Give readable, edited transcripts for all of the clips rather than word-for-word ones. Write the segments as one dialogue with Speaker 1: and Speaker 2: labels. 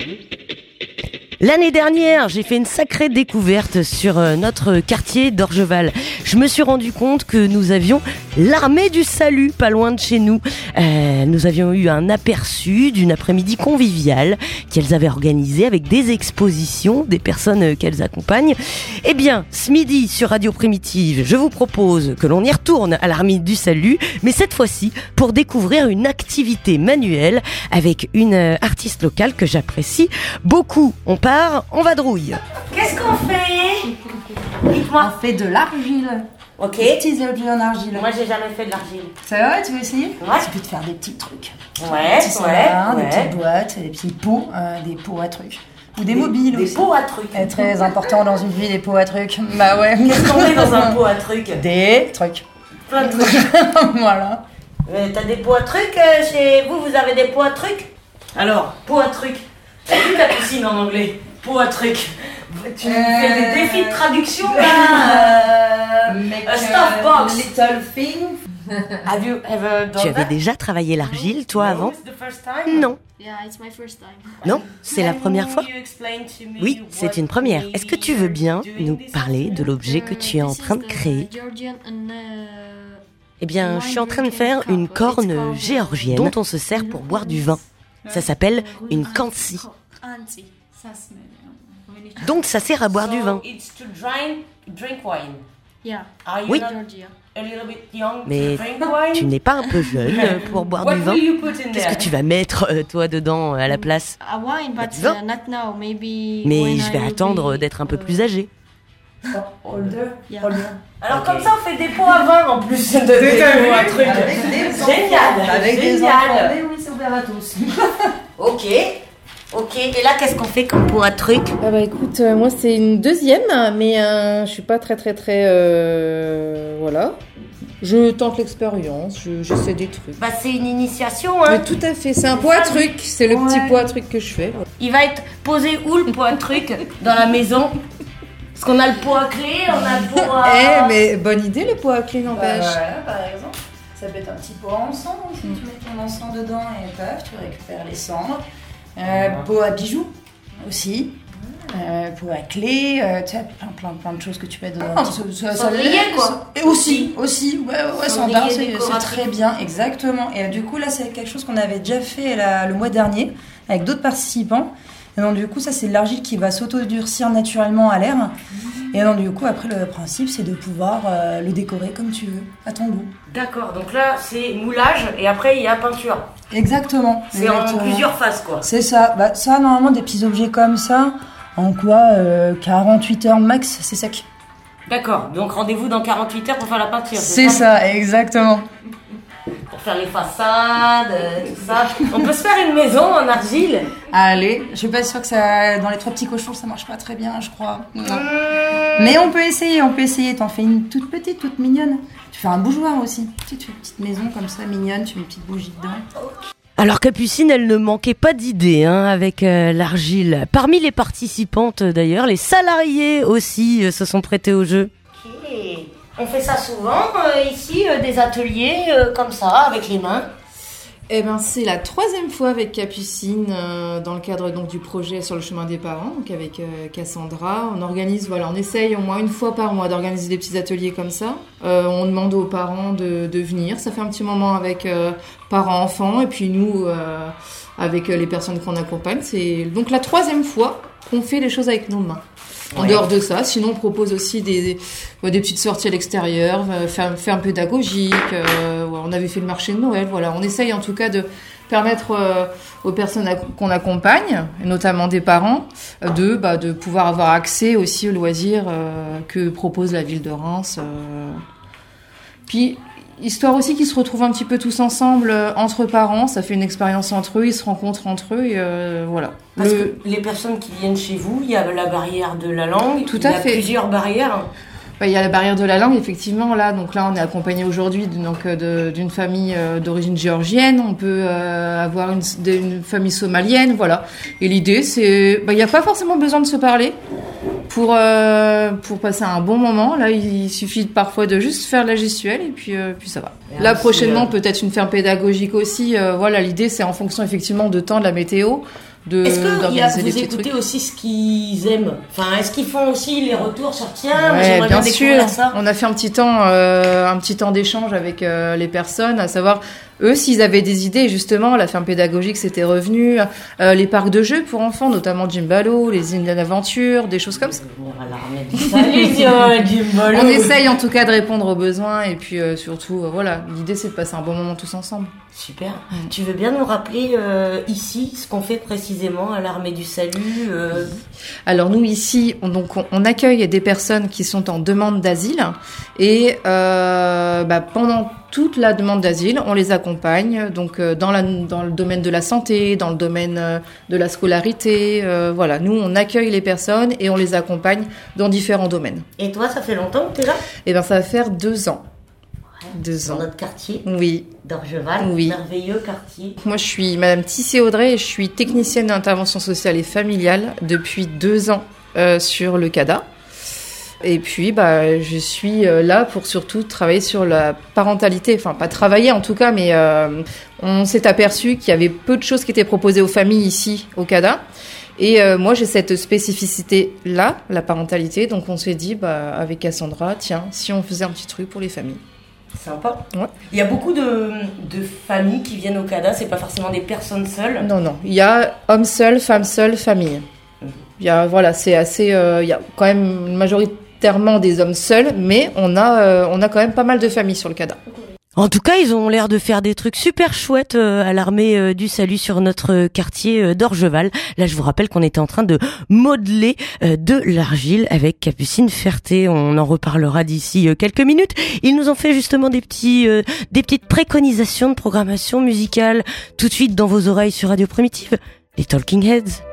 Speaker 1: L'année dernière, j'ai fait une sacrée découverte sur notre quartier d'Orgeval. Je me suis rendu compte que nous avions l'armée du salut pas loin de chez nous. Nous avions eu un aperçu d'une après-midi conviviale qu'elles avaient organisée avec des expositions, des personnes qu'elles accompagnent. Eh bien, ce midi sur Radio Primitive, je vous propose que l'on y retourne à l'armée du salut, mais cette fois-ci pour découvrir une activité manuelle avec une artiste locale que j'apprécie beaucoup. On vadrouille.
Speaker 2: Qu'est-ce qu'on fait? Dites-moi.
Speaker 3: On fait de l'argile.
Speaker 2: Ok.
Speaker 3: Des petits objets en argile.
Speaker 2: Moi, j'ai jamais fait de l'argile.
Speaker 3: C'est vrai, tu veux essayer?
Speaker 2: Ouais.
Speaker 3: Tu peux te faire des petits trucs.
Speaker 2: Ouais,
Speaker 3: Des petits salins, des petites boîtes, des petits pots, des pots à trucs. Ou des mobiles
Speaker 2: des
Speaker 3: aussi.
Speaker 2: pots à trucs.
Speaker 3: C'est très important dans une vie, les pots à trucs. Bah ouais.
Speaker 2: Qu'est-ce qu'on met dans un pot à trucs?
Speaker 3: Des trucs.
Speaker 2: Plein de trucs.
Speaker 3: Voilà.
Speaker 2: T'as des pots à trucs chez vous? Vous avez des pots à trucs? Alors, pot à trucs. T'as vu ta piscine en anglais? Pot à trucs. Tu fais des défis de traduction là? A stuff box.
Speaker 3: Little thing.
Speaker 2: Have you ever done
Speaker 1: Tu avais
Speaker 2: that?
Speaker 1: déjà travaillé l'argile, toi, avant?
Speaker 2: It's the first time?
Speaker 1: Non.
Speaker 4: Yeah, it's my first time.
Speaker 1: Non, c'est la première fois?
Speaker 2: Can you explain to me
Speaker 1: Oui, c'est
Speaker 2: what
Speaker 1: une première.
Speaker 2: made
Speaker 1: Est-ce que tu veux bien
Speaker 2: doing
Speaker 1: nous
Speaker 2: this?
Speaker 1: parler de l'objet que tu es en train de créer? Eh bien, je suis en train de faire une corne géorgienne dont on se sert pour boire du vin. Ça s'appelle une kantsi. Donc ça sert à boire du vin.
Speaker 2: So it's to drink wine.
Speaker 4: Yeah.
Speaker 2: Are you
Speaker 1: Oui.
Speaker 2: not
Speaker 4: Georgia.
Speaker 2: a little bit young
Speaker 1: Mais
Speaker 2: to drink wine?
Speaker 1: tu n'es pas un peu jeune pour boire
Speaker 2: What
Speaker 1: du vin?
Speaker 2: will you put in
Speaker 1: Qu'est-ce
Speaker 2: there?
Speaker 1: que tu vas mettre, toi, dedans, à la place?
Speaker 4: A wine, but
Speaker 1: vin.
Speaker 4: not now. Maybe.
Speaker 1: Mais
Speaker 4: when
Speaker 1: je vais
Speaker 4: I will
Speaker 1: attendre
Speaker 4: be,
Speaker 1: d'être un peu plus âgé.
Speaker 3: Older.
Speaker 4: Yeah.
Speaker 2: Alors comme ça on fait des pots à vin en plus de des pots à trucs.
Speaker 3: Avec des
Speaker 2: Génial,
Speaker 3: enfants. Avec des
Speaker 2: génial.
Speaker 3: enfants. Mais oui, c'est ouvert à tous.
Speaker 2: Ok. Et là qu'est-ce qu'on fait comme pot à trucs?
Speaker 5: Ah bah écoute, moi c'est une deuxième, mais je suis pas très voilà. Je tente l'expérience, j'essaie des trucs.
Speaker 2: Bah c'est une initiation hein.
Speaker 5: Mais tout à fait, c'est un pot à trucs, c'est le petit pot à trucs que je fais.
Speaker 2: Il va être posé où le pot à trucs dans la maison? Parce qu'on a le pot à clé, on a le pot à...
Speaker 5: Mais bonne idée le pot à clé n'empêche.
Speaker 3: Voilà, par exemple. Ça peut être un petit pot à encens aussi. Tu mets ton encens dedans et paf, tu récupères les cendres. Pot à bijoux aussi. Pot à clé. Tu as plein de choses que tu peux dedans.
Speaker 2: Cendrier, quoi.
Speaker 3: Et aussi. Ouais, standard, c'est
Speaker 2: décoratif.
Speaker 3: très bien, exactement. Et du coup, là, c'est quelque chose qu'on avait déjà fait le mois dernier avec d'autres participants. Et donc, du coup, ça, c'est de l'argile qui va s'auto-durcir naturellement à l'air. Et donc, du coup, après, le principe, c'est de pouvoir le décorer comme tu veux, à ton goût.
Speaker 2: D'accord, donc là c'est moulage et après il y a peinture.
Speaker 3: Exactement.
Speaker 2: C'est en plusieurs phases quoi.
Speaker 3: C'est ça. Bah, ça, normalement, des petits objets comme ça, en quoi 48 heures max, c'est sec.
Speaker 2: D'accord, donc rendez-vous dans 48 heures pour faire la peinture.
Speaker 3: C'est ça, exactement.
Speaker 2: Pour faire les façades, tout ça. On peut se faire une maison en argile.
Speaker 3: Allez, je suis pas sûre que ça, dans les 3 petits cochons, ça marche pas très bien, je crois. Non. Mais on peut essayer. T'en fais une toute petite, toute mignonne. Tu fais un bougeoir aussi. Tu fais une petite maison comme ça, mignonne, tu mets une petite bougie dedans.
Speaker 1: Alors Capucine, elle ne manquait pas d'idées avec l'argile. Parmi les participantes d'ailleurs, les salariés aussi se sont prêtés au jeu.
Speaker 2: Ok. On fait ça souvent ici, des ateliers comme ça, avec les mains.
Speaker 5: Eh ben c'est la 3e fois avec Capucine dans le cadre donc du projet sur le chemin des parents, donc avec Cassandra. On organise, on essaye au moins une fois par mois d'organiser des petits ateliers comme ça. On demande aux parents de venir. Ça fait un petit moment avec parents-enfants et puis nous avec les personnes qu'on accompagne. C'est donc la 3e fois qu'on fait les choses avec nos mains. En dehors de ça, sinon on propose aussi des petites sorties à l'extérieur, ferme pédagogique, on avait fait le marché de Noël, voilà. On essaye en tout cas de permettre aux personnes qu'on accompagne, et notamment des parents, de pouvoir avoir accès aussi aux loisirs que propose la ville de Reims. Puis, histoire aussi qu'ils se retrouvent un petit peu tous ensemble entre parents, ça fait une expérience entre eux, ils se rencontrent entre eux et voilà.
Speaker 2: Parce que les personnes qui viennent chez vous, il y a la barrière de la langue,
Speaker 5: Tout à fait.
Speaker 2: Il y a plusieurs barrières.
Speaker 5: Il y a la barrière de la langue, effectivement. Là, on est accompagné aujourd'hui d'une famille d'origine géorgienne. On peut avoir une famille somalienne, voilà. Et l'idée, c'est, il n'y a pas forcément besoin de se parler pour passer un bon moment. Là, il suffit parfois de juste faire la gestuelle et puis ça va.
Speaker 2: Et
Speaker 5: là,
Speaker 2: ainsi,
Speaker 5: prochainement, peut-être une ferme pédagogique aussi. Voilà, l'idée, c'est en fonction effectivement de temps, de la météo,
Speaker 2: Est-ce que
Speaker 5: d'organiser des
Speaker 2: vous
Speaker 5: petits
Speaker 2: écoutez
Speaker 5: trucs.
Speaker 2: aussi ce qu'ils aiment? Enfin, est-ce qu'ils font aussi les retours sur tiens,
Speaker 5: Ouais,
Speaker 2: j'aimerais bien
Speaker 5: bien
Speaker 2: découvrir
Speaker 5: sûr.
Speaker 2: ça?
Speaker 5: On a fait un petit temps d'échange avec les personnes, à savoir eux s'ils avaient des idées. Justement, la ferme pédagogique c'était revenu, les parcs de jeux pour enfants, notamment Jimbalo, les îles d'aventure, des choses comme ça.
Speaker 2: Venir à l'armée du salut, tiens, Jimbalo.
Speaker 5: On essaye en tout cas de répondre aux besoins et puis surtout, voilà, l'idée c'est de passer un bon moment tous ensemble.
Speaker 2: Super. Tu veux bien nous rappeler ici ce qu'on fait précisément à l'armée du salut
Speaker 5: Alors nous ici, on accueille des personnes qui sont en demande d'asile et pendant toute la demande d'asile, on les accompagne donc dans le domaine de la santé, dans le domaine de la scolarité. Voilà, nous on accueille les personnes et on les accompagne dans différents domaines.
Speaker 2: Et toi, ça fait longtemps que tu es là?
Speaker 5: Et ben ça va faire 2 ans. 2
Speaker 2: Dans
Speaker 5: ans.
Speaker 2: notre quartier
Speaker 5: Oui.
Speaker 2: d'Orgeval,
Speaker 5: Oui.
Speaker 2: merveilleux quartier.
Speaker 5: Moi, je suis Madame Tissé-Audrey et je suis technicienne d'intervention sociale et familiale depuis 2 ans sur le CADA. Et puis, je suis là pour surtout travailler sur la parentalité. Enfin, pas travailler en tout cas, mais on s'est aperçu qu'il y avait peu de choses qui étaient proposées aux familles ici au CADA. Et moi, j'ai cette spécificité-là, la parentalité. Donc, on s'est dit, avec Cassandra, tiens, si on faisait un petit truc pour les familles.
Speaker 2: Sympa.
Speaker 5: Ouais.
Speaker 2: Il y a beaucoup de familles qui viennent au CADA, c'est pas forcément des personnes seules.
Speaker 5: Non. Il y a homme seul, femme seule, famille. Il y a, voilà, c'est assez. Il y a quand même majoritairement des hommes seuls, mais on a quand même pas mal de familles sur le CADA.
Speaker 1: En tout cas, ils ont l'air de faire des trucs super chouettes à l'armée du salut sur notre quartier d'Orgeval. Là, je vous rappelle qu'on était en train de modeler de l'argile avec Capucine Ferté. On en reparlera d'ici quelques minutes. Ils nous ont fait justement des petites préconisations de programmation musicale tout de suite dans vos oreilles sur Radio Primitive. Les Talking Heads.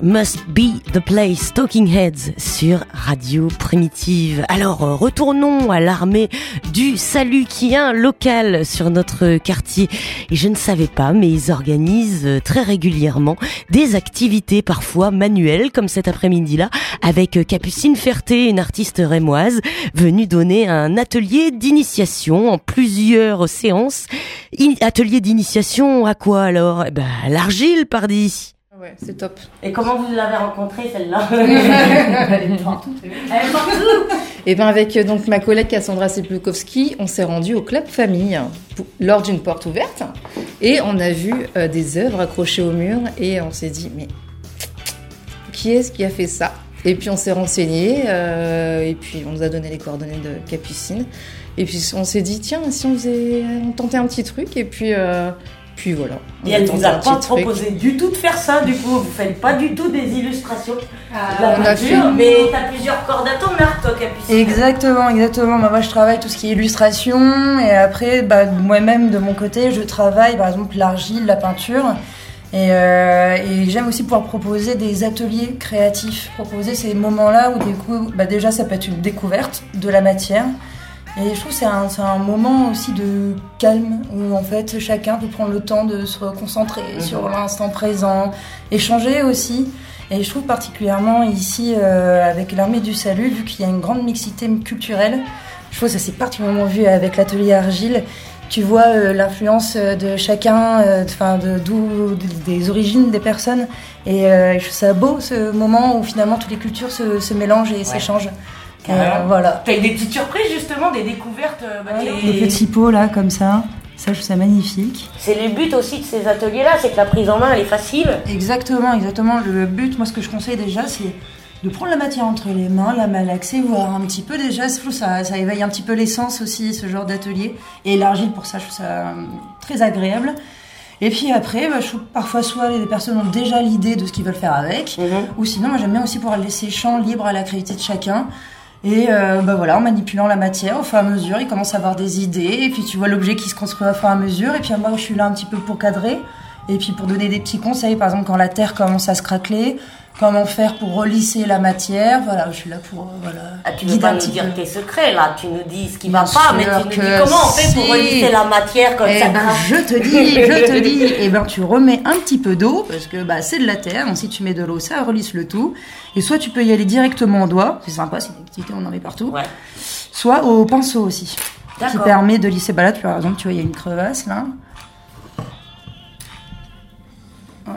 Speaker 1: Must Be the Place, Talking Heads sur Radio Primitive. Alors, retournons à l'armée du salut qui est un local sur notre quartier. Et je ne savais pas, mais ils organisent très régulièrement des activités parfois manuelles, comme cet après-midi-là, avec Capucine Ferté, une artiste rémoise, venue donner un atelier d'initiation en plusieurs séances. Atelier d'initiation à quoi alors ? Eh ben, à l'argile, pardi.
Speaker 5: Ouais, c'est top.
Speaker 2: Et comment vous l'avez rencontrée, celle-là? Elle est partout. Elle est partout.
Speaker 5: Et ben avec donc ma collègue Cassandra Sepulkowski, on s'est rendu au Club Famille lors d'une porte ouverte et on a vu des œuvres accrochées au mur et on s'est dit mais qui est-ce qui a fait ça? Et puis on s'est renseigné et puis on nous a donné les coordonnées de Capucine et puis on s'est dit tiens si on tentait un petit truc et puis voilà.
Speaker 2: Et elle vous a pas proposé du tout de faire ça, du coup, vous faites pas du tout des illustrations.
Speaker 5: On a fait...
Speaker 2: Mais t'as plusieurs cordes à ton arc, toi, Capucine.
Speaker 3: Exactement. Moi, je travaille tout ce qui est illustration, et après, moi-même, de mon côté, je travaille, par exemple, l'argile, la peinture. Et j'aime aussi pouvoir proposer des ateliers créatifs, proposer ces moments-là où, du coup, déjà, ça peut être une découverte de la matière. Et je trouve que c'est un moment aussi de calme où en fait chacun peut prendre le temps de se concentrer sur l'instant présent, échanger aussi. Et je trouve particulièrement ici avec l'Armée du Salut, vu qu'il y a une grande mixité culturelle, je trouve que ça s'est particulièrement vu avec l'atelier Argile. Tu vois l'influence de chacun, des origines des personnes. Et je trouve ça beau ce moment où finalement toutes les cultures se mélangent et s'échangent. Voilà.
Speaker 2: T'as eu des petites surprises justement, des découvertes
Speaker 3: des petits pots là comme ça je trouve ça magnifique.
Speaker 2: C'est le but aussi de ces ateliers là, c'est que la prise en main elle est facile.
Speaker 3: Exactement. Le but, moi ce que je conseille déjà c'est de prendre la matière entre les mains, la malaxer, voir un petit peu déjà, je trouve ça éveille un petit peu l'essence aussi ce genre d'atelier. Et l'argile pour ça je trouve ça très agréable. Et puis après, je trouve que parfois soit les personnes ont déjà l'idée de ce qu'ils veulent faire avec, ou sinon moi j'aime bien aussi pouvoir laisser champ libre à la créativité de chacun. Et en manipulant la matière au fur et à mesure, ils commencent à avoir des idées et puis tu vois l'objet qui se construit au fur et à mesure et puis moi je suis là un petit peu pour cadrer et puis pour donner des petits conseils, par exemple quand la terre commence à se craqueler, comment faire pour relisser la matière, je suis là pour
Speaker 2: tu ne veux pas nous dire tes secrets là, tu nous dis ce qui va pas, mais tu nous dis comment on fait pour relisser la matière comme ça.
Speaker 3: Je te dis, tu remets un petit peu d'eau parce que c'est de la terre, donc si tu mets de l'eau ça relisse le tout. Et soit tu peux y aller directement au doigt, c'est sympa, c'est une activité, on en met partout. Ouais. Soit au pinceau aussi, qui permet de lisser. Là, par exemple, tu vois, il y a une crevasse là. Hop,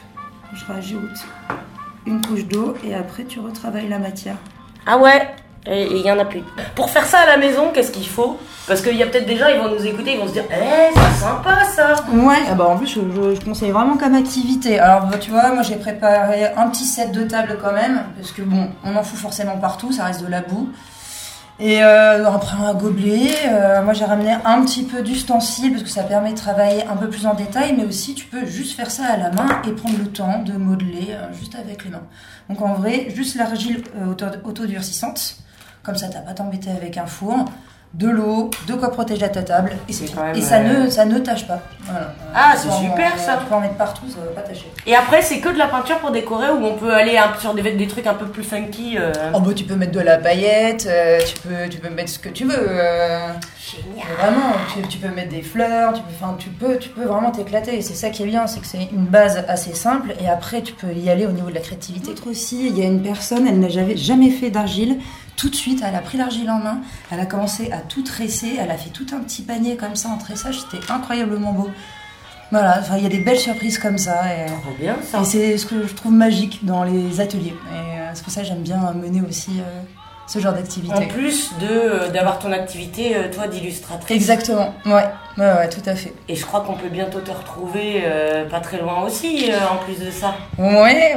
Speaker 3: je rajoute une couche d'eau et après tu retravailles la matière.
Speaker 2: Ah ouais, et il y en a plus. Pour faire ça à la maison, qu'est-ce qu'il faut? Parce qu'il y a peut-être des gens, ils vont nous écouter, ils vont se dire c'est sympa ça.
Speaker 3: Ouais, en plus je conseille vraiment comme activité. Alors tu vois, moi j'ai préparé un petit set de table quand même, parce que on en fout forcément partout, ça reste de la boue. Et après un gobelet, moi j'ai ramené un petit peu d'ustensiles parce que ça permet de travailler un peu plus en détail, mais aussi tu peux juste faire ça à la main et prendre le temps de modeler juste avec les mains. Donc en vrai, juste l'argile autodurcissante, comme ça t'as pas t'embêter avec un four, de l'eau, de quoi protéger ta table et c'est tout. Et ça ne tâche pas. Voilà.
Speaker 2: Ah c'est super ça.
Speaker 3: Tu peux en mettre partout, ça va pas tâcher.
Speaker 2: Et après c'est que de la peinture pour décorer ou on peut aller sur des trucs un peu plus funky
Speaker 3: tu peux mettre de la paillette, tu peux mettre ce que tu veux. Génial. Vraiment, tu peux mettre des fleurs, tu peux vraiment t'éclater. Et c'est ça qui est bien, c'est que c'est une base assez simple et après tu peux y aller au niveau de la créativité. Aussi, il y a une personne, elle n'a jamais fait d'argile. Tout de suite, elle a pris l'argile en main, elle a commencé à tout tresser, elle a fait tout un petit panier comme ça en tressage, c'était incroyablement beau. Voilà, il y a des belles surprises comme ça.
Speaker 2: Trop bien ça.
Speaker 3: Et c'est ce que je trouve magique dans les ateliers. Et c'est pour ça que j'aime bien mener aussi ce genre d'activité.
Speaker 2: En plus d'avoir ton activité, toi, d'illustratrice.
Speaker 3: Exactement, ouais, tout à fait.
Speaker 2: Et je crois qu'on peut bientôt te retrouver pas très loin aussi, en plus de ça.
Speaker 3: Ouais.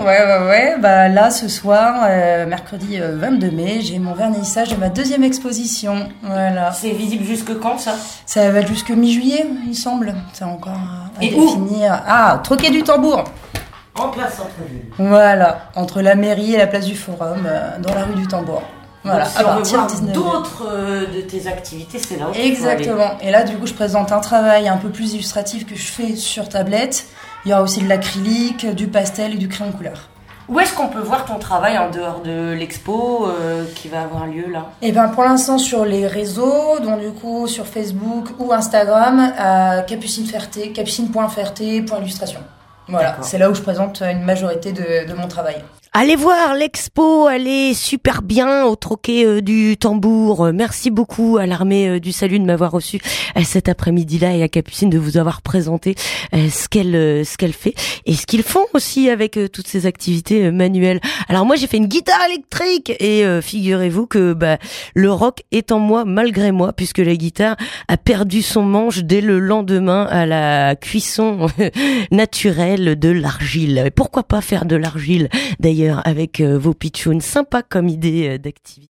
Speaker 3: Là, ce soir, mercredi 22 mai, j'ai mon vernissage de ma 2e exposition. Voilà.
Speaker 2: C'est visible jusque quand, ça?
Speaker 3: Ça va jusque mi-juillet, il semble. C'est encore à
Speaker 2: Et
Speaker 3: définir. Troquet du Tambour.
Speaker 2: En plein centre-ville.
Speaker 3: Voilà, entre la mairie et la place du Forum, dans la rue du Tambour. Voilà,
Speaker 2: donc, si on veut voir d'autres de tes activités, c'est là où
Speaker 3: exactement. Et là, du coup, je présente un travail un peu plus illustratif que je fais sur tablette. Il y aura aussi de l'acrylique, du pastel et du crayon couleur.
Speaker 2: Où est-ce qu'on peut voir ton travail en dehors de l'expo qui va avoir lieu là?
Speaker 3: Et ben pour l'instant sur les réseaux, donc du coup sur Facebook ou Instagram, Capucine Ferté, capucine.ferté.illustration. Voilà,
Speaker 2: D'accord.
Speaker 3: c'est là où je présente une majorité de mon travail.
Speaker 1: Allez voir l'expo, elle est super bien au Troquet du Tambour. Merci beaucoup à l'Armée du Salut de m'avoir reçu cet après-midi-là et à Capucine de vous avoir présenté ce qu'elle fait et ce qu'ils font aussi avec toutes ces activités manuelles. Alors moi j'ai fait une guitare électrique et figurez-vous que le rock est en moi malgré moi puisque la guitare a perdu son manche dès le lendemain à la cuisson naturelle de l'argile. Et pourquoi pas faire de l'argile d'ailleurs avec vos pitchouns, sympa comme idée d'activité.